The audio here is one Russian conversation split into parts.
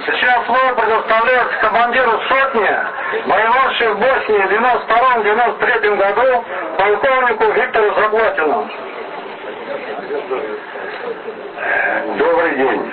Сейчас слово предоставляется командиру сотни, воевавшей в Боснии в 92-93 году, полковнику Виктору Заглотину. Добрый день.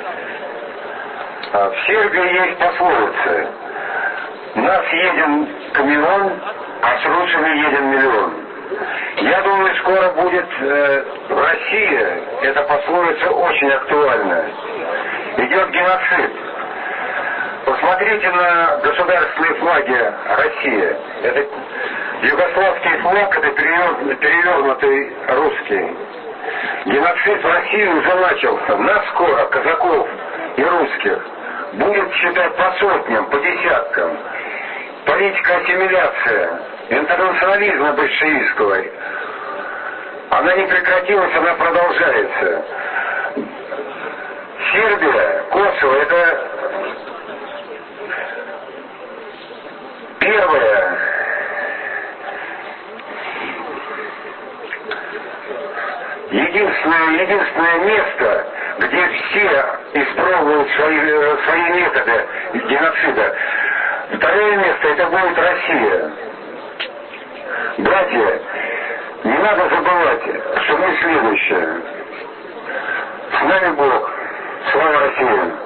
В Сербии есть пословица: нас едем камелон, а с русами едем миллион. Я думаю, скоро будет в России эта пословица очень актуальна. Идет геноцид. Посмотрите на государственные флаги России. Это югославский флаг, это перевернутый русский. Геноцид в России уже начался. Нас скоро, казаков и русских, будет считать по сотням, по десяткам. Политика ассимиляция, интернационализма большевистского, она не прекратилась, она продолжается. Сербия, Косово — это первое единственное место, где все испробуют свои методы геноцида. Второе место — это будет Россия. Братья, не надо забывать, что мы следующие. С нами Бог. Слава России!